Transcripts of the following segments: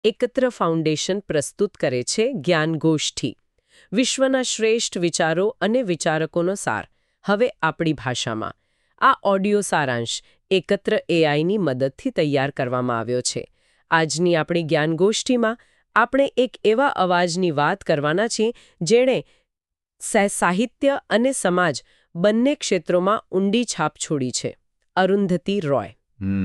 એકત્ર ફાઉન્ડેશન પ્રસ્તુત કરે છે જ્ઞાનગોષ્ઠી, વિશ્વના શ્રેષ્ઠ વિચારો અને વિચારકોનો સાર, હવે આપણી ભાષામાં. આ ઓડિયો સારાંશ એકત્ર એઆઈની મદદથી તૈયાર કરવામાં આવ્યો છે. આજની આપણી જ્ઞાનગોષ્ઠીમાં આપણે એક એવા અવાજની વાત કરવાના છીએ જેણે સાહિત્ય અને સમાજ બંને ક્ષેત્રોમાં ઊંડી છાપ છોડી છે. અરુંધતી રોય.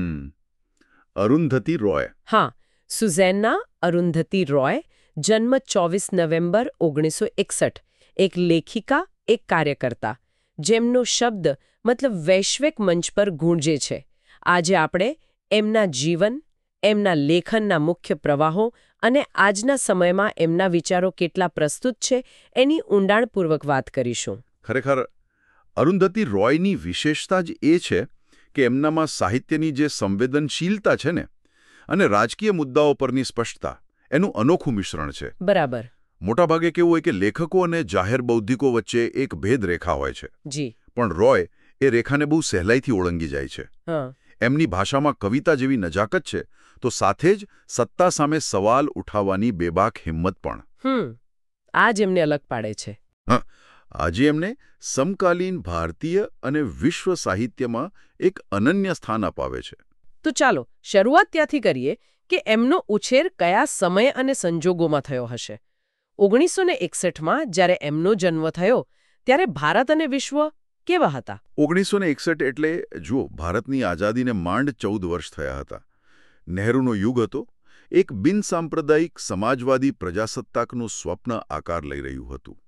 અરુંધતી રોય. હા, સુઝેન્ના અરુંધતી રોય, જન્મ 24 નવેમ્બર 1961, એક લેખિકા, એક કાર્યકર્તા, જેમનો શબ્દ મતલબ વૈશ્વિક મંચ પર ગૂંજે છે. આજે આપણે એમના જીવન, એમના લેખનના મુખ્ય પ્રવાહો અને આજના સમયમાં એમના વિચારો કેટલા પ્રસ્તુત છે એની ઊંડાણપૂર્વક વાત કરીશું. ખરેખર અરુંધતી રોયની વિશેષતા જ એ છે કે એમનામાં સાહિત્યની જે સંવેદનશીલતા છે ને અને રાજકીય મુદ્દાઓ પરની સ્પષ્ટતા, એનું અનોખું મિશ્રણ છે. બરાબર. મોટાભાગે કેવું હોય કે લેખકો અને જાહેર બૌદ્ધિકો વચ્ચે એક ભેદરેખા હોય છે. જી. પણ રોય એ રેખાને બહુ સહેલાઈથી ઓળંગી જાય છે. એમની ભાષામાં કવિતા જેવી નજાકત છે, તો સાથે જ સત્તા સામે સવાલ ઉઠાવવાની બેબાક હિંમત પણ. આ જ એમને અલગ પાડે છે. આજે એમને સમકાલીન ભારતીય અને વિશ્વ સાહિત્યમાં એક અનન્ય સ્થાન અપાવે છે. તો ચાલો શરૂઆત ત્યાંથી કરીએ કે એમનો ઉછેર કયા સમય અને સંજોગોમાં થયો હશે. 1961માં જ્યારે એમનો જન્મ થયો ત્યારે ભારત અને વિશ્વ કેવા હતા? 1961 એટલે જુઓ, ભારતની આઝાદીને માંડ 14 વર્ષ થયા હતા. નહેરુનો યુગ હતો. એક બિનસાંપ્રદાયિક સમાજવાદી પ્રજાસત્તાકનું સ્વપ્ન આકાર લઈ રહ્યું હતું.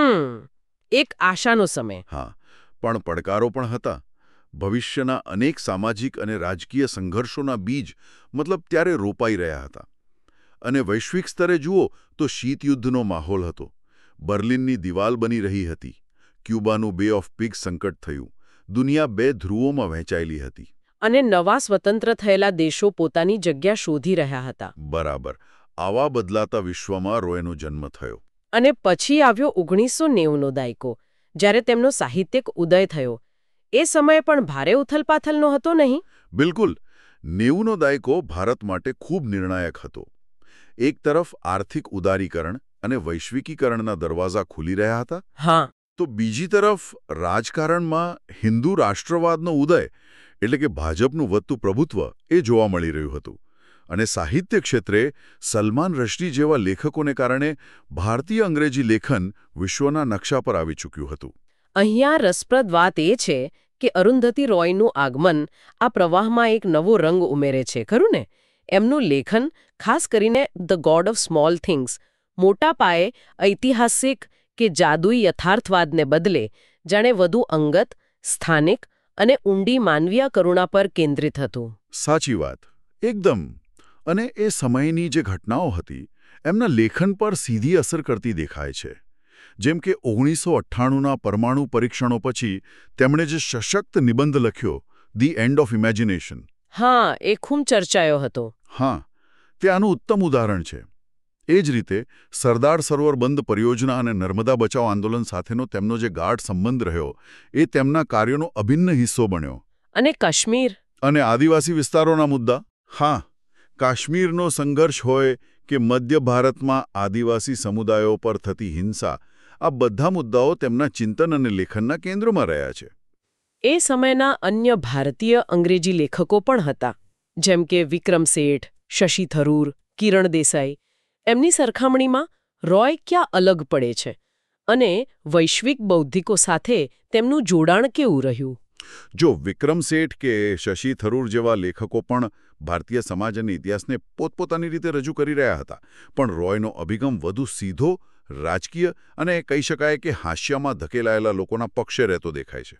એક આશાનો સમય. હા, પણ પડકારો પણ હતા. ભવિષ્યના અનેક સામાજિક અને રાજકીય સંઘર્ષોના બીજ મતલબ ત્યારે રોપાઈ રહ્યા હતા. અને વૈશ્વિક સ્તરે જુઓ તો શીતયુદ્ધનો માહોલ હતો. બર્લિનની દિવાલ બની રહી હતી. ક્યુબાનું બે ઓફ પિગ્સ સંકટ થયું. દુનિયા બે ધ્રુવોમાં વહેંચાયેલી હતી. અને નવા સ્વતંત્ર થયેલા દેશો પોતાની જગ્યા શોધી રહ્યા હતા. બરાબર. આવા બદલાતા વિશ્વમાં રોયનો જન્મ થયો. અને પછી આવ્યો 1990નો દાયકો, જ્યારે તેમનો સાહિત્યિક ઉદય થયો. એ સમયે પણ ભારે ઉથલપાથલનો હતો નહીં? બિલકુલ. 90નો દાયકો ભારત માટે ખૂબ નિર્ણાયક હતો. એક તરફ આર્થિક ઉદારીકરણ અને વૈશ્વિકીકરણના દરવાજા ખુલી રહ્યા હતા. હા. તો બીજી તરફ રાજકારણમાં હિન્દુ રાષ્ટ્રવાદનો ઉદય, એટલે કે ભાજપનું વધતું પ્રભુત્વ, એ જોવા મળી રહ્યું હતું. અને સાહિત્ય ક્ષેત્રે સલમાન રશ્દી જેવા લેખકોને કારણે ભારતીય અંગ્રેજી લેખન વિશ્વના નકશા પર આવી ચૂક્યું હતું. અહીંયા રસપ્રદ વાત એ છે કે અરુંધતી રોયનું આગમન આ પ્રવાહમાં એક નવો રંગ ઉમેરે છે, ખરું ને? એમનું લેખન, ખાસ કરીને the God of small things, મોટા પાયે ઐતિહાસિક કે જાદુઈ યથાર્થવાદને બદલે જાણે વધુ અંગત, સ્થાનિક અને ઊંડી માનવીય કરુણા પર કેન્દ્રિત હતું. સાચી વાત. એકદમ. અને એ સમયની જે ઘટનાઓ હતી એમના લેખન પર સીધી અસર કરતી દેખાય છે. જેમ કે 1998ના પરમાણુ પરીક્ષણો પછી તેમણે જે સશક્ત નિબંધ લખ્યો, ધી એન્ડ ઓફ ઇમેજિનેશન. હા, એ ખૂબ ચર્ચાયો હતો. હા, તે આનું ઉત્તમ ઉદાહરણ છે. એ જ રીતે સરદાર સરોવર બંધ પરિયોજના અને નર્મદા બચાવ આંદોલન સાથેનો તેમનો જે ગાઢ સંબંધ રહ્યો, એ તેમના કાર્યોનો અભિન્ન હિસ્સો બન્યો. અને કાશ્મીર અને આદિવાસી વિસ્તારોના મુદ્દા. હા, કાશ્મીરનો સંઘર્ષ હોય કે મધ્ય ભારતમાં આદિવાસી સમુદાયો પર થતી હિંસા, આ બધા મુદ્દાઓ તેમના ચિંતન અને લેખનના કેન્દ્રમાં રહ્યા છે. એ સમયના અન્ય ભારતીય અંગ્રેજી લેખકો પણ હતા, જેમ કે વિક્રમ શેઠ, શશી થરૂર, કિરણ દેસાઈ. એમની સરખામણીમાં રોય ક્યાં અલગ પડે છે? અને વૈશ્વિક બૌદ્ધિકો સાથે તેમનું જોડાણ કેવું રહ્યું? જો વિક્રમ શેઠ કે શશી થરૂર જેવા લેખકો પણ ભારતીય સમાજ અને ઇતિહાસને પોતપોતાની રીતે રજૂ કરી રહ્યા હતા, પણ રોયનો અભિગમ વધુ સીધો, રાજકીય અને કહી શકાય કે હાસ્યમાં ધકેલાયેલા લોકોના પક્ષે રહેતો દેખાય છે.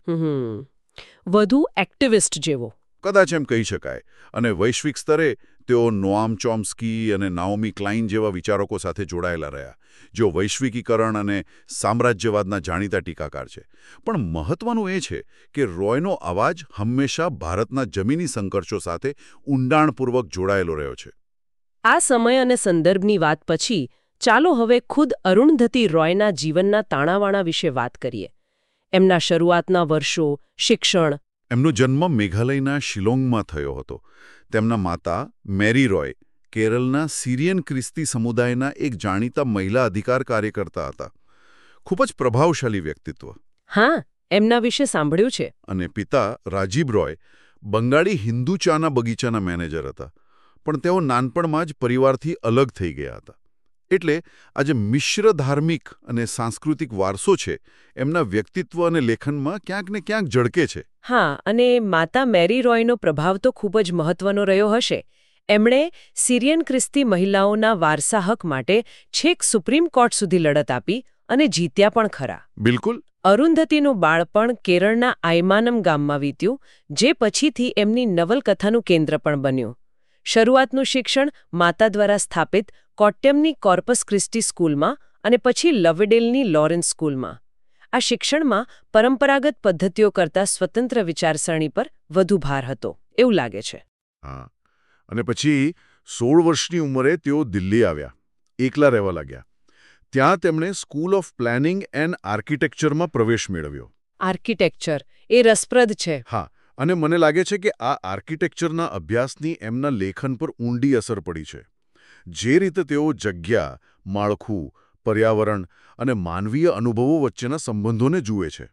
વધુ એક્ટિવિસ્ટ જેવો. કદાચ એમ કહી શકાય. અને વૈશ્વિક સ્તરે તેઓ નોઆમ ચોમ્સ્કી અને નાઓમી ક્લાઇન જેવા વિચારકો સાથે જોડાયેલા રહ્યા, જેઓ વૈશ્વિકીકરણ અને સામ્રાજ્યવાદના જાણીતા ટીકાકાર છે. પણ મહત્વનું એ છે કે રોયનો અવાજ હંમેશા ભારતના જમીની સંઘર્ષો સાથે ઊંડાણપૂર્વક જોડાયેલો રહ્યો છે. આ સમય અને સંદર્ભની વાત પછી ચાલો હવે ખુદ અરુંધતી રોયના જીવનના તાણાવાણા વિશે વાત કરીએ. એમના શરૂઆતના વર્ષો, શિક્ષણ. એમનો જન્મ મેઘાલયના શિલોંગમાં થયો હતો. તેમના માતા મેરી રોય, કેરળના સિરિયન ખ્રિસ્તી સમુદાયના એક જાણીતા મહિલા અધિકાર કાર્યકર્તા હતા. ખૂબ જ પ્રભાવશાળી વ્યક્તિત્વ. હા, એમના વિશે સાંભળ્યું છે. અને પિતા રાજીવ રોય બંગાળી હિન્દુ ચાના બગીચાના મેનેજર હતા. પણ તેઓ નાનપણમાં જ પરિવારથી અલગ થઈ ગયા હતા. એટલે આજે મિશ્ર ધાર્મિક અને સાંસ્કૃતિક વારસો છે એમના વ્યક્તિત્વ અને લેખનમાં ક્યાંક ને ક્યાંક ઝળકે છે. હા, અને માતા મેરી રોયનો પ્રભાવ તો ખૂબ જ મહત્વનો રહ્યો હશે. એમણે સિરિયન ખ્રિસ્તી મહિલાઓના વારસા હક માટે છેક સુપ્રીમ કોર્ટ સુધી લડત આપી અને જીત્યા પણ ખરા. બિલકુલ. અરુંધતીનું બાળપણ કેરળના આયમાનમ ગામમાં વીત્યું, જે પછીથી એમની નવલકથાનું કેન્દ્ર પણ બન્યું. શરૂઆતનું શિક્ષણ માતા દ્વારા સ્થાપિત કોટ્યમની કોર્પસ ક્રિસ્ટી સ્કૂલમાં અને પછી લવેડેલની લોરેન્સ સ્કૂલમાં. આ શિક્ષણમાં પરંપરાગત પદ્ધતિઓ કરતાં સ્વતંત્ર વિચારસરણી પર વધુ ભાર હતો એવું લાગે છે. હા, અને પછી 16 વર્ષની ઉંમરે તેઓ દિલ્હી આવ્યા, એકલા રહેવા લાગ્યા. ત્યાં તેમણે સ્કૂલ ઓફ પ્લાનિંગ એન્ડ આર્કિટેક્ચરમાં પ્રવેશ મેળવ્યો. આર્કિટેક્ચર એ રસપ્રદ છે. હા, અને મને લાગે છે કે આ આર્કિટેક્ચરના અભ્યાસની એમના લેખન પર ઊંડી અસર પડી છે. જે રીતે તેઓ જગ્યા, માળખું, પર્યાવરણ અને માનવીય અનુભવો વચ્ચેના સંબંધોને જુએ છે.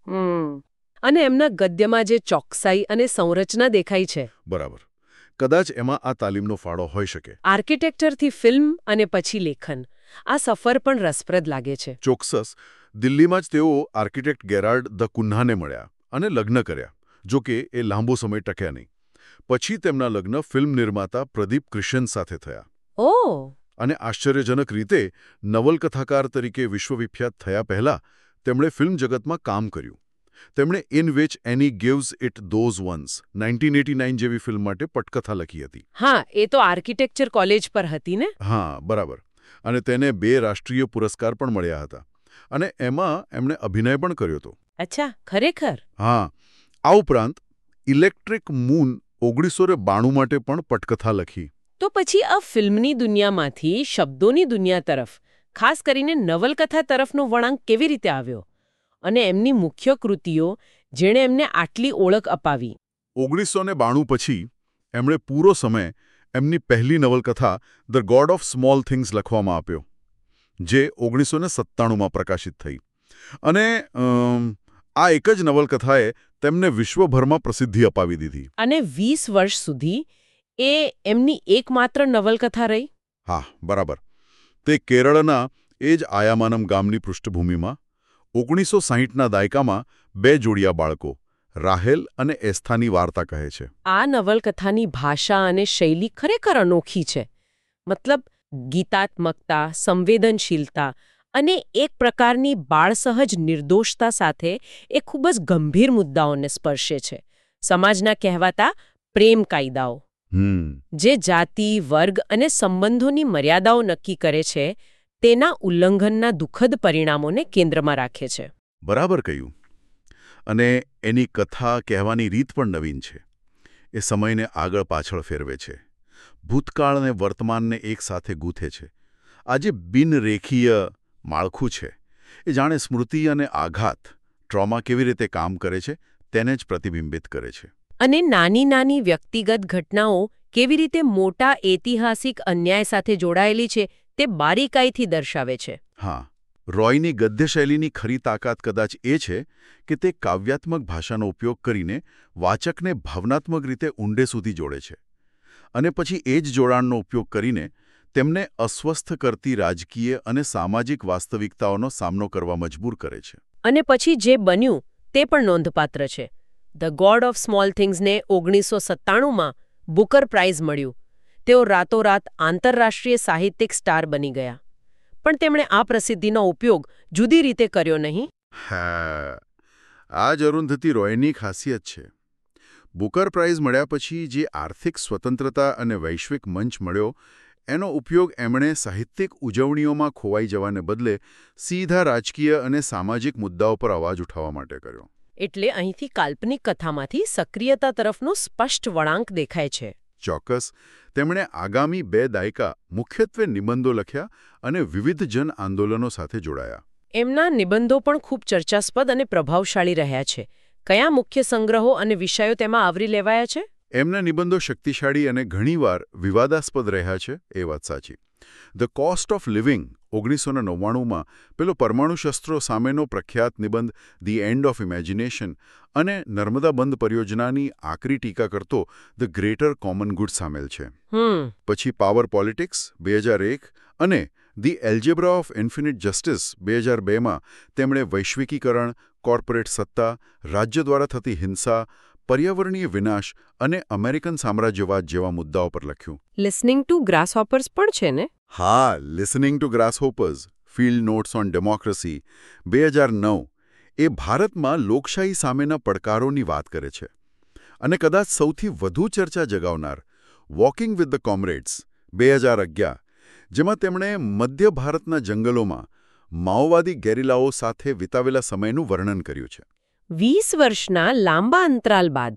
અને એમના ગદ્યમાં જે ચોકસાઈ અને સંરચના દેખાય છે. બરાબર. કદાચ એમાં આ તાલીમનો ફાળો હોઈ શકે. આર્કિટેક્ચરથી ફિલ્મ અને પછી લેખન, આ સફર પણ રસપ્રદ લાગે છે. ચોક્કસ. દિલ્હીમાં જ તેઓ આર્કિટેક્ટ ગેરાર્ડ ધ કુન્હાને મળ્યા અને લગ્ન કર્યા. જોકે એ લાંબો સમય ટક્યા નહીં. પછી તેમના લગ્ન ફિલ્મ નિર્માતા પ્રદીપ ક્રિશન સાથે થયા. ઓહ! અને આશ્ચર્યજનક રીતે નવલકથાકાર તરીકે વિશ્વવિખ્યાત થયા પહેલા તેમણે ફિલ્મ જગતમાં કામ કર્યું. તેમણે in which Annie gives it those ones 1989 જેવી ફિલ્મ માટે પટકથા લખી હતી. હા, એ તો આર્કિટેક્ચર કોલેજ પર હતી ને? હા, બરાબર. અને તેને 2 રાષ્ટ્રીય પુરસ્કાર પણ મળ્યા હતા. અને એમાં એમણે અભિનય પણ કર્યો હતો. અચ્છા, ખરેખર? હા. આ ઉપરાંત ઇલેક્ટ્રિક મૂન 1992 માટે પણ પટકથા લખી. તો પછી આ ફિલ્મની દુનિયામાંથી શબ્દોની દુનિયા તરફ, ખાસ કરીને નવલકથા તરફનો વળાંક કેવી રીતે આવ્યો? અને એમની મુખ્ય કૃતિઓ જેણે એમને આટલી ઓળખ અપાવી. 1992 પછી એમણે પૂરો સમય એમની પહેલી નવલકથા the God of small things લખવામાં આપ્યો, જે 1997માં પ્રકાશિત થઈ. અને આ એક જ નવલકથાએ તેમને વિશ્વભરમાં પ્રસિદ્ધિ અપાવી દીધી. અને 20 વર્ષ સુધી એ એમની એકમાત્ર નવલકથા રહી? હા, બરાબર. તે કેરળના એ જ આયામાનમ ગામની પૃષ્ઠભૂમિમાં 1960ના દાયકામાં 2 જોડિયા બાળકો, રાહેલ અને એસ્થાની વાર્તા કહે છે. આ નવલકથાની ભાષા અને શૈલી ખરેખર અનોખી છે. મતલબ ગીતાત્મકતા, સંવેદનશીલતા અને એક પ્રકારની બાળસહજ નિર્દોષતા સાથે એ ખૂબ જ ગંભીર મુદ્દાઓને સ્પર્શે છે. સમાજના કહેવાતા પ્રેમ કાયદાઓ, જે જાતિ, વર્ગ અને સંબંધોની મર્યાદાઓ નક્કી કરે છે, તેના ઉલ્લંઘનના દુઃખદ પરિણામોને કેન્દ્રમાં રાખે છે. બરાબર કહ્યું. અને એની કથા કહેવાની રીત પણ નવીન છે. એ સમયને આગળ પાછળ ફેરવે છે. ભૂતકાળ અને વર્તમાનને એકસાથે ગૂંથે છે. આ જે બિનરેખીય માળખું છે, એ જાણે સ્મૃતિ અને આઘાત, ટ્રોમા કેવી રીતે કામ કરે છે તેને જ પ્રતિબિંબિત કરે છે. અને નાની નાની વ્યક્તિગત ઘટનાઓ કેવી રીતે મોટા ઐતિહાસિક અન્યાય સાથે જોડાયેલી છે તે બારીકાઈથી દર્શાવે છે. હા, રોયની ગદ્યશૈલીની ખરી તાકાત કદાચ એ છે કે તે કાવ્યાત્મક ભાષાનો ઉપયોગ કરીને વાચકને ભાવનાત્મક રીતે ઊંડે સુધી જોડે છે. અને પછી એ જ જોડાણનો ઉપયોગ કરીને તેમને અસ્વસ્થ કરતી રાજકીય અને સામાજિક વાસ્તવિકતાઓનો સામનો કરવા મજબૂર કરે છે. અને પછી જે બન્યું તે પણ નોંધપાત્ર છે. ધ ગોડ ઓફ સ્મોલ થિંગ્સને 1997માં બુકર પ્રાઇઝ મળ્યું. તેઓ રાતોરાત આંતરરાષ્ટ્રીય સાહિત્યિક સ્ટાર બની ગયા. પણ તેમણે આ પ્રસિદ્ધિનો ઉપયોગ જુદી રીતે કર્યો નહીં. હા, આ જ અરુંધતી રોયની ખાસિયત છે. બુકર પ્રાઇઝ મળ્યા પછી જે આર્થિક સ્વતંત્રતા અને વૈશ્વિક મંચ મળ્યો, એનો ઉપયોગ એમણે સાહિત્યિક ઉજવણીઓમાં ખોવાઈ જવાને બદલે સીધા રાજકીય અને સામાજિક મુદ્દાઓ પર અવાજ ઉઠાવવા માટે કર્યો. એટલે અહીંથી કાલ્પનિક કથામાંથી સક્રિયતા તરફનો સ્પષ્ટ વળાંક દેખાય છે. ચોક્કસ. તેમણે આગામી 2 દાયકા મુખ્યત્વે નિબંધો લખ્યા અને વિવિધ જન આંદોલનો સાથે જોડાયા. એમના નિબંધો પણ ખૂબ ચર્ચાસ્પદ અને પ્રભાવશાળી રહ્યા છે. કયા મુખ્ય સંગ્રહો અને વિષયો તેમાં આવરી લેવાયા છે? એમના નિબંધો શક્તિશાળી અને ઘણીવાર વિવાદાસ્પદ રહ્યા છે એ વાત સાચી. ધ કોસ્ટ ઓફ લિવિંગ 1999માં પેલો પરમાણુ શસ્ત્રો સામેનો પ્રખ્યાત નિબંધ ધી એન્ડ ઓફ ઇમેજિનેશન અને નર્મદા બંધ પરિયોજનાની આકરી ટીકા કરતો ધ ગ્રેટર કોમન ગુડ સામેલ છે. પછી પાવર પોલિટિક્સ 2001 અને the algebra of infinite justice 2002માં તેમણે વૈશ્વિકીકરણ, કોર્પોરેટ સત્તા, રાજ્ય દ્વારા થતી હિંસા, પર્યાવરણીય વિનાશ અને અમેરિકન સામ્રાજ્યવાદ જેવા મુદ્દાઓ પર લખ્યું. લિસનિંગ ટુ ગ્રાસહોપર્સ પણ છે ને? હા, listening to grasshoppers field notes on democracy 2009 એ ભારતમાં લોકશાહી સામેના પડકારોની વાત કરે છે. અને કદાચ સૌથી વધુ ચર્ચા જગાવનાર વોકિંગ વિથ ધ કોમરેડ્સ 2011 જેમાં તેમણે મધ્ય ભારતના જંગલોમાં માઓવાદી ગેરિલાઓ સાથે વિતાવેલા સમયનું વર્ણન કર્યું છે. 20 વર્ષના લાંબા અંતરાલ બાદ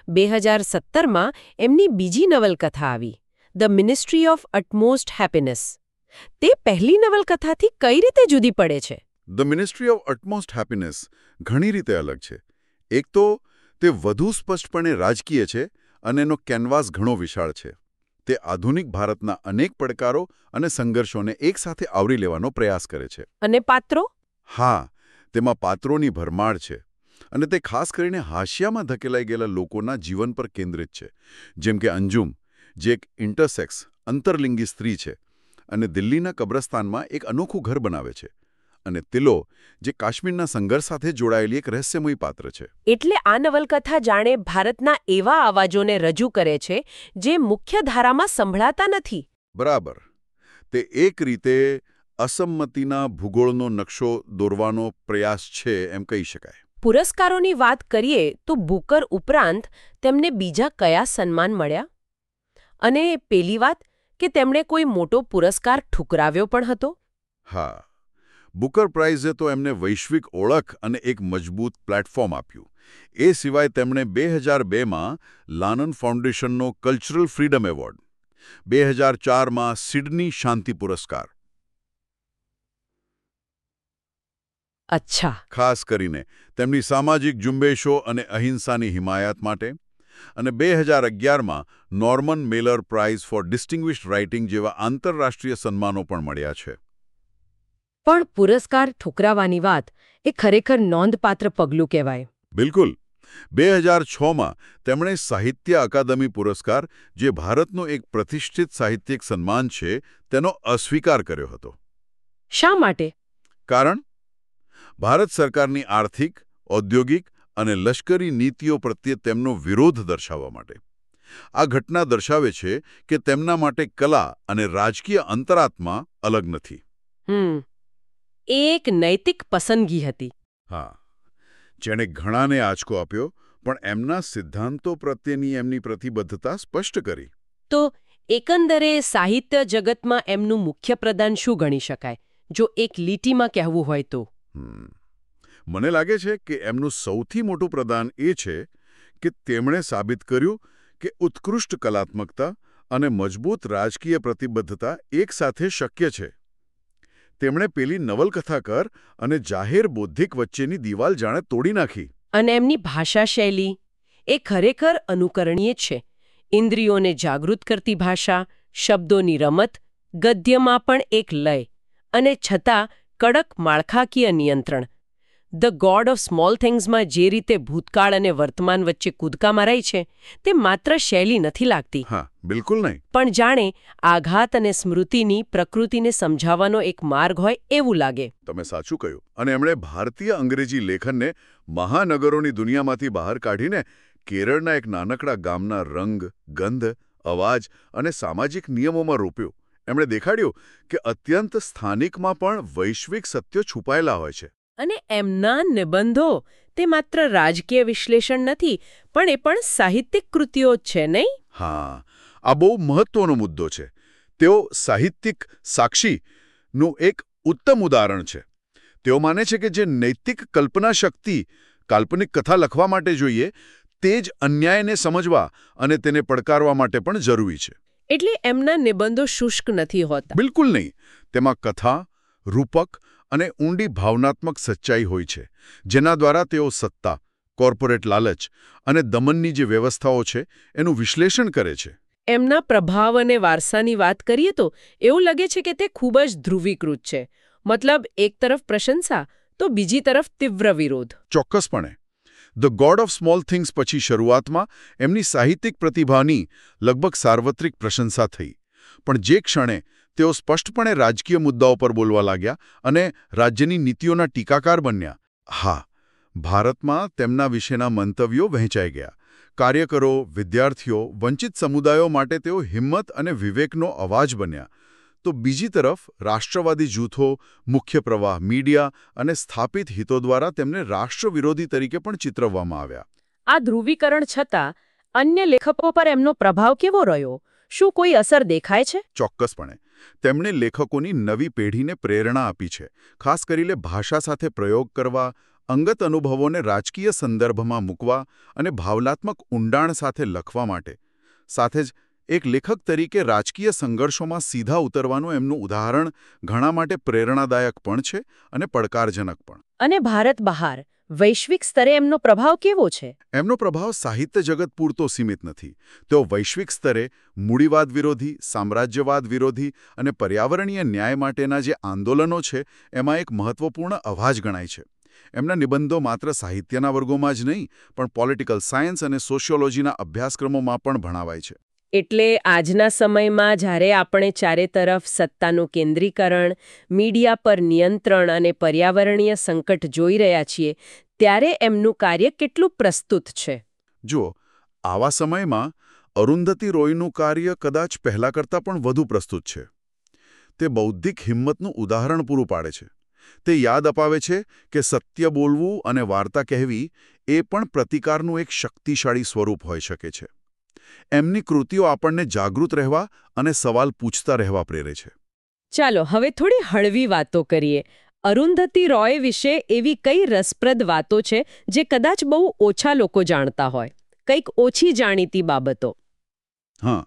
2017માં એમની બીજી નવલકથા આવી, The Ministry of Utmost Happiness. તે પહેલી નવલકથાથી કઈ રીતે જુદી પડે છે? The Ministry of Utmost Happiness ઘણી રીતે અલગ છે. એક તો તે વધુ સ્પષ્ટપણે રાજકીય છે અને એનો કેનવાસ ઘણો વિશાળ છે. તે આધુનિક ભારતના અનેક પડકારો અને સંઘર્ષોને એકસાથે આવરી લેવાનો પ્રયાસ કરે છે. અને પાત્રો? હા, તેમાં પાત્રોની ભરમાર છે. અને તે ખાસ કરીને હાશિયામાં ધકેલાઈ ગયેલા લોકોના જીવન પર કેન્દ્રિત છે. જેમ કે અંજુમ, જે એક ઇન્ટરસેક્સ અંતરલિંગી સ્ત્રી છે અને દિલ્હીના કબ્રસ્તાનમાં એક અનોખું ઘર બનાવે છે. અને તિલો, જે કાશ્મીરના સંઘર્ષ સાથે જોડાયેલી એક રહસ્યમય પાત્ર છે. એટલે આ નવલકથા જાણે ભારતના એવા અવાજોને રજૂ કરે છે જે મુખ્ય ધારામાં સંભળાતા નથી. બરાબર. તે એક રીતે અસંમતિના ભૂગોળનો નકશો દોરવાનો પ્રયાસ છે એમ કહી શકાય. પુરસ્કારોની વાત કરીએ તો બુકર ઉપરાંત તેમને બીજા કયા સન્માન મળ્યા? અને પેલી વાત કે તેમણે કોઈ મોટો પુરસ્કાર ઠુકરાવ્યો પણ હતો? હા, બુકર પ્રાઇઝે તો એમને વૈશ્વિક ઓળખ અને એક મજબૂત પ્લેટફોર્મ આપ્યું. એ સિવાય તેમણે 2002માં લાનન ફાઉન્ડેશનનો કલ્ચરલ ફ્રીડમ એવોર્ડ, 2004માં સિડની શાંતિ પુરસ્કાર, અચ્છા, ખાસ કરીને તેમની સામાજિક ઝુંબેશો અને અહિંસાની હિમાયત માટે, અને 2011માં Norman Mailer Prize for Distinguished Writing જેવા આંતરરાષ્ટ્રીય સન્માનો પણ મળ્યા છે. પણ પુરસ્કાર ઠુકરાવવાની વાત એ ખરેખર નોંધપાત્ર પગલું કહેવાય. બિલકુલ. 2006માં તેમણે સાહિત્ય અકાદમી પુરસ્કાર, જે ભારતનો એક પ્રતિષ્ઠિત સાહિત્યિક સન્માન છે, તેનો અસ્વીકાર કર્યો હતો. શા માટે? કારણ ભારત સરકારની આર્થિક, ઔદ્યોગિક અને લશ્કરી નીતિઓ પ્રત્યે તેમનો વિરોધ દર્શાવવા માટે. આ ઘટના દર્શાવે છે કે તેમના માટે કલા અને રાજકીય અંતરાત્મા અલગ નથી. એ એક નૈતિક પસંદગી હતી. હા, જેણે ઘણાને આંચકો આપ્યો, પણ એમના સિદ્ધાંતો પ્રત્યેની એમની પ્રતિબદ્ધતા સ્પષ્ટ કરી. તો એકંદરે સાહિત્ય જગતમાં એમનું મુખ્ય પ્રદાન શું ગણી શકાય, જો એક લીટીમાં કહેવું હોય તો? મને લાગે છે કે એમનું સૌથી મોટું પ્રદાન એ છે કે તેમણે સાબિત કર્યું કે ઉત્કૃષ્ટ કલાત્મકતા અને મજબૂત રાજકીય પ્રતિબદ્ધતા એકસાથે શક્ય છે. તેમણે પેલી નવલકથાકાર અને જાહેર બૌદ્ધિક વચ્ચેની દિવાલ જાણે તોડી નાખી. અને એમની ભાષા શૈલી એ ખરેખર અનુકરણીય છે. ઇન્દ્રિયોને જાગૃત કરતી ભાષા, શબ્દોની રમત, ગદ્યમાં પણ એક લય, અને છતાં કડક માળખાકીય નિયંત્રણ. ધ ગોડ ઓફ સ્મોલ થિંગ્સમાં જે રીતે ભૂતકાળ અને વર્તમાન વચ્ચે કૂદકા મરાય છે, તે માત્ર શૈલી નથી લાગતી. હા, બિલકુલ નહીં. પણ જાણે આઘાત અને સ્મૃતિની પ્રકૃતિને સમજાવવાનો એક માર્ગ હોય એવું લાગે. તમે સાચું કહ્યું. અને એમણે ભારતીય અંગ્રેજી લેખનને મહાનગરોની દુનિયામાંથી બહાર કાઢીને કેરળના એક નાનકડા ગામના રંગ, ગંધ, અવાજ અને સામાજિક નિયમોમાં રોપ્યું. એમણે દેખાડ્યું કે અત્યંત સ્થાનિકમાં પણ વૈશ્વિક સત્યો છુપાયેલા હોય છે. અને એમના નિબંધો તે માત્ર રાજકીય વિશ્લેષણ નથી, પણ એ પણ સાહિત્યિક કૃતિઓ છે, નહીં? હા, આ બહુ મહત્વનો મુદ્દો છે. તેઓ સાહિત્યિક સાક્ષીનું એક ઉત્તમ ઉદાહરણ છે. તેઓ માને છે કે જે નૈતિક કલ્પના શક્તિ કાલ્પનિક કથા લખવા માટે જોઈએ, તે જ અન્યાયને સમજવા અને તેને પડકારવા માટે પણ જરૂરી છે. એટલે એમના નિબંધો શુષ્ક નથી હોતા. બિલકુલ નહીં. તેમાં કથા, રૂપક અને ઊંડી ભાવનાત્મક સચ્ચાઈ હોય છે, જેના દ્વારા તેઓ સત્તા, કોર્પોરેટ લાલચ અને દમનની જે વ્યવસ્થાઓ છે એનું વિશ્લેષણ કરે છે. એમના પ્રભાવ અને વારસાની વાત કરીએ તો એવું લાગે છે કે તે ખૂબ જ ધ્રુવીકૃત છે. મતલબ એક તરફ પ્રશંસા તો બીજી તરફ તીવ્ર વિરોધ. ચોક્કસપણે. The God of small Things પછી શરૂઆતમાં એમની સાહિત્યિક પ્રતિભાની લગભગ સાર્વત્રિક પ્રશંસા થઈ. પણ જે ક્ષણે તેઓ સ્પષ્ટપણે રાજકીય મુદ્દાઓ પર બોલવા લાગ્યા અને રાજ્યની નીતિઓના ટીકાકાર બન્યા, હા, ભારતમાં તેમના વિશેના મંતવ્યો વહેંચાઈ ગયા. કાર્યકરો, વિદ્યાર્થીઓ, વંચિત સમુદાયો માટે તેઓ હિંમત અને વિવેકનો અવાજ બન્યા. તો બીજી તરફ રાષ્ટ્રવાદી જૂથો, મુખ્ય પ્રવાહ, મીડિયા અને સ્થાપિત હિતો દ્વારા તેમને રાષ્ટ્રવિરોધી તરીકે પણ ચિતરવવામાં આવ્યા. આ ધ્રુવીકરણ છતાં અન્ય લેખકો પર એમનો પ્રભાવ કેવો રહ્યો? શું કોઈ અસર દેખાય છે? ચોક્કસપણે. તેમણે લેખકોની નવી પેઢીને પ્રેરણા આપી છે. ખાસ કરીને ભાષા સાથે પ્રયોગ કરવા, અંગત અનુભવોને રાજકીય સંદર્ભમાં મૂકવા અને ભાવનાત્મક ઊંડાણ સાથે લખવા માટે. સાથે જ એક લેખક તરીકે રાજકીય સંઘર્ષોમાં સીધા ઉતરવાનું એમનું ઉદાહરણ ઘણા માટે પ્રેરણાદાયક પણ છે અને પડકારજનક પણ. અને ભારત બહાર વૈશ્વિક સ્તરે એમનો પ્રભાવ કેવો છે? એમનો પ્રભાવ સાહિત્ય જગત પૂરતો સીમિત નથી. તેઓ વૈશ્વિક સ્તરે મૂડીવાદ વિરોધી, સામ્રાજ્યવાદ વિરોધી અને પર્યાવરણીય ન્યાય માટેના જે આંદોલનો છે એમાં એક મહત્વપૂર્ણ અવાજ ગણાય છે. એમના નિબંધો માત્ર સાહિત્યના વર્ગોમાં જ નહીં, પણ પોલિટિકલ સાયન્સ અને સોશિયોલોજીના અભ્યાસક્રમોમાં પણ ભણાવાય છે. એટલે આજના સમયમાં જ્યારે આપણે ચારે તરફ સત્તાનું કેન્દ્રીકરણ, મીડિયા પર નિયંત્રણ અને પર્યાવરણીય સંકટ જોઈ રહ્યા છીએ, ત્યારે એમનું કાર્ય કેટલું પ્રસ્તુત છે? જુઓ, આવા સમયમાં અરુંધતી રોયનું કાર્ય કદાચ પહેલા કરતાં પણ વધુ પ્રસ્તુત છે. તે બૌદ્ધિક હિંમતનું ઉદાહરણ પૂરું પાડે છે. તે યાદ અપાવે છે કે સત્ય બોલવું અને વાર્તા કહેવી એ પણ પ્રતિકારનું એક શક્તિશાળી સ્વરૂપ હોઈ શકે છે. એમની કૃતિઓ આપણને જાગૃત રહેવા અને સવાલ પૂછતા રહેવા પ્રેરે છે. ચાલો હવે થોડી હળવી વાતો કરીએ. અરુંધતી રોય વિશે એવી કઈ રસપ્રદ વાતો છે જે કદાચ બહુ ઓછા લોકો જાણતા હોય? કંઈક ઓછી જાણીતી બાબતો. હા,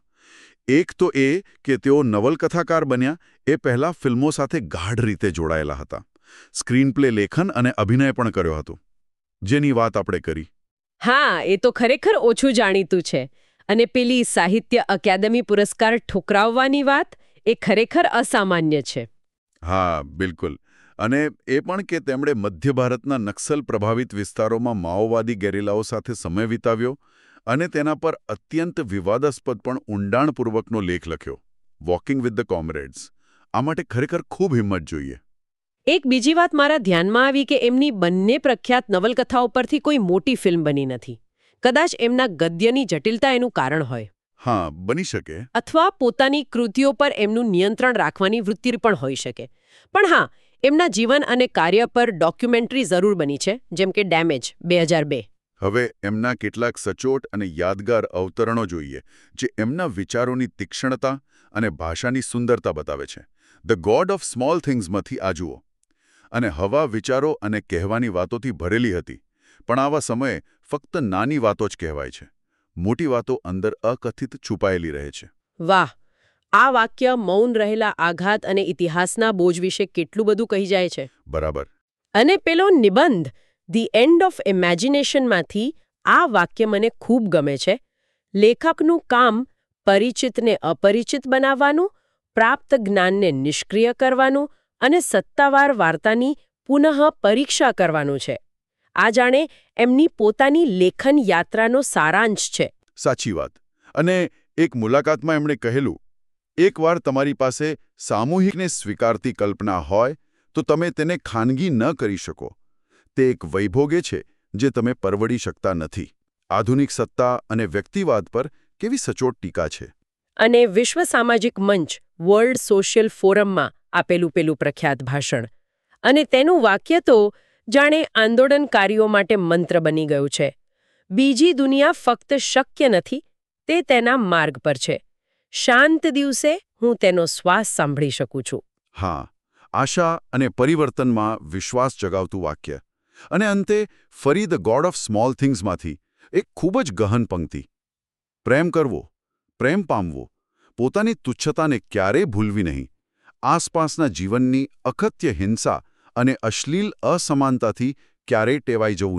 એક તો એ કે તેઓ નવલકથાકાર બન્યા એ પહેલાં ફિલ્મો સાથે ગાઢ રીતે જોડાયેલા હતા. સ્ક્રીનપ્લે લેખન અને અભિનય પણ કર્યો હતો, જેની વાત આપણે કરી. હા, એ તો ખરેખર ઓછું જાણીતું છે. અને પેલી સાહિત્ય અકાદમી પુરસ્કાર ઠુકરાવવાની વાત, એ ખરેખર અસામાન્ય છે. હા, બિલકુલ. અને એ પણ કે તેમણે મધ્ય ભારતના નક્સલ પ્રભાવિત વિસ્તારોમાં માઓવાદી ગેરિલાઓ સાથે સમય વિતાવ્યો અને તેના પર અત્યંત વિવાદાસ્પદ પણ ઊંડાણપૂર્વકનો લેખ લખ્યો, વોકિંગ વિથ ધ કોમરેડ્સ. આ માટે ખરેખર ખૂબ હિંમત જોઈએ. એક બીજી વાત મારા ધ્યાનમાં આવી કે એમની બંને પ્રખ્યાત નવલકથાઓ પરથી કોઈ મોટી ફિલ્મ બની નથી. કદાચ એમના ગદ્યની જટિલતા એનું કારણ હોય. હા, બની શકે. અથવા પોતાની કૃતિઓ પર એમનું નિયંત્રણ રાખવાની વૃત્તિ પણ હોઈ શકે. પણ હા, એમના જીવન અને કાર્ય પર ડોક્યુમેન્ટરી જરૂર બની છે, જેમ કે ડેમેજ 2002. હવે એમના કેટલાક સચોટ અને યાદગાર અવતરણો જોઈએ, જે એમના વિચારોની તીક્ષ્ણતા અને ભાષાની સુંદરતા બતાવે છે. ધ ગોડ ઓફ સ્મોલ થિંગ્સમાંથી આ જુઓ. અને હવા વિચારો અને કહેવાની વાતોથી ભરેલી હતી, પણ આવા સમયે ફક્ત નાની વાતો જ કહેવાય છે. મોટી વાતો અંદર અકથિત છુપાયેલી રહે છે. વાહ! આ વાક્ય મૌન રહેલા આઘાત અને ઇતિહાસના બોજ વિશે કેટલું બધું કહી જાય છે. બરાબર. અને પેલો નિબંધ ધી એન્ડ ઓફ ઇમેજિનેશનમાંથી આ વાક્ય મને ખૂબ ગમે છે. લેખકનું કામ પરિચિતને અપરિચિત બનાવવાનું, પ્રાપ્ત જ્ઞાનને નિષ્ક્રિય કરવાનું અને સત્તાવાર વાર્તાની પુનઃ પરીક્ષા કરવાનું છે. આ જાણે એમની પોતાની લેખન યાત્રાનો સારાંશ છે. સાચી વાત. અને એક મુલાકાતમાં એમણે કહેલું, એકવાર તમારી પાસે સામૂહિકને સ્વીકારતી કલ્પના હોય તો તમે તેને ખાનગી ન કરી શકો. તે એક વૈભોગે છે જે તમે પરવડી શકતા નથી. આધુનિક સત્તા અને વ્યક્તિવાદ પર કેવી સચોટ ટીકા છે. અને વિશ્વ સામાજિક મંચ વર્લ્ડ સોશિયલ ફોરમમાં આપેલું પેલું પ્રખ્યાત ભાષણ. અને તેનું વાક્ય તો જાણે આંદોલનકારીઓ માટે મંત્ર બની ગયું છે. બીજી દુનિયા ફક્ત શક્ય નથી, તે તેના માર્ગ પર છે. શાંત દિવસે હું તેનો શ્વાસ સાંભળી શકું છું. હા, આશા અને પરિવર્તનમાં વિશ્વાસ જગાવતું વાક્ય. અને અંતે ફરી ધ ગોડ ઓફ સ્મોલ થિંગ્સમાંથી એક ખૂબ જ ગહન પંક્તિ. પ્રેમ કરવો, પ્રેમ પામવો, પોતાની તુચ્છતાને ક્યારેય ભૂલવી નહીં, આસપાસના જીવનની અકથ્ય હિંસા અને અશ્લીલ અસમાનતાથી ક્યારેય ટેવાઈ જવું નહીં.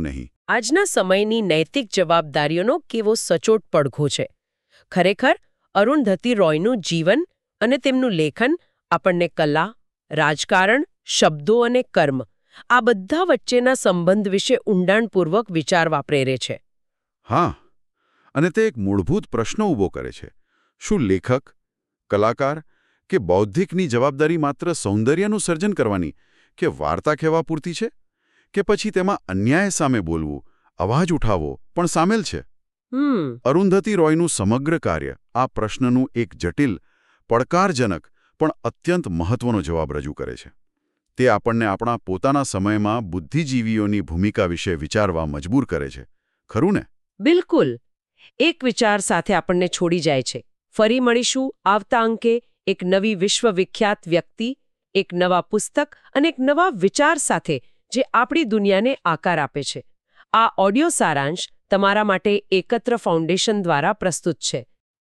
આજના સમયની નૈતિક જવાબદારીઓનો કેવો સચોટ પડઘો છે. ખરેખર અરુંધતી રોયનું જીવન અને તેમનું લેખન આપણને કલા, રાજકારણ, શબ્દો અને કર્મ આ બધા વચ્ચેના સંબંધ વિશે ઊંડાણપૂર્વક વિચારવા પ્રેરે છે. હા, અને તે એક મૂળભૂત પ્રશ્ન ઊભો કરે છે. શું લેખક, કલાકાર કે બૌદ્ધિકની જવાબદારી માત્ર સૌંદર્યનું સર્જન કરવાની કે વાર્તા કહેવા પૂરતી છે? કે પછી તેમાં અન્યાય સામે બોલવું, અવાજ ઉઠાવવો પણ સામેલ છે? અરુંધતી રોયનું સમગ્ર કાર્ય આ પ્રશ્નનું એક જટિલ, પડકારજનક પણ અત્યંત મહત્વનો જવાબ રજૂ કરે છે. તે આપણને આપણા પોતાના સમયમાં બુદ્ધિજીવીઓની ભૂમિકા વિશે વિચારવા મજબૂર કરે છે. ખરું ને? બિલકુલ. એક વિચાર સાથે આપણને છોડી જાય છે. ફરી મળીશું આવતા અંકે એક નવી વિશ્વવિખ્યાત વ્યક્તિ, એક નવા પુસ્તક અને એક નવા વિચાર સાથે જે આપણી દુનિયાને આકાર આપે છે. આ ઓડિયો સારાંશ તમારા માટે એકત્ર ફાઉન્ડેશન દ્વારા પ્રસ્તુત છે.